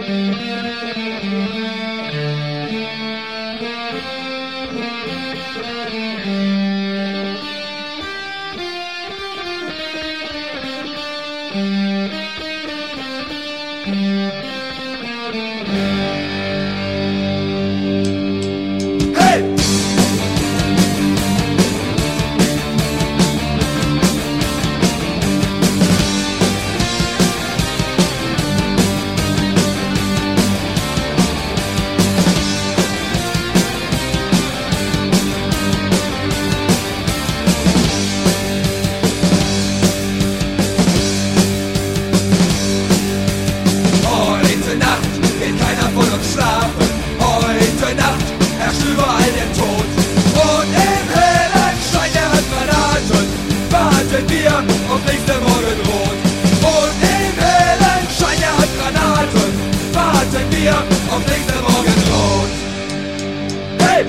Auf nächste Morgenrot. Und im hellen Schein der Handgranaten warten wir auf nächste Morgenrot. Hey!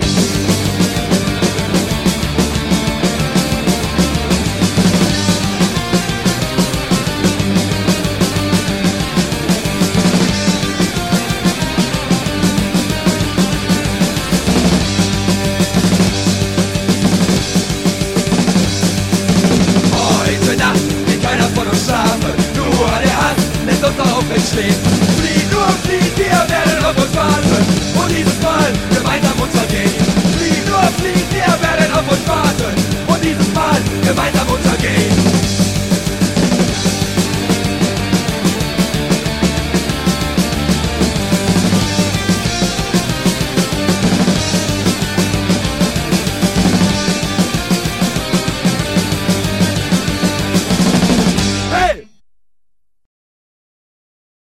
Nur der Hass lässt uns aufrecht stehen.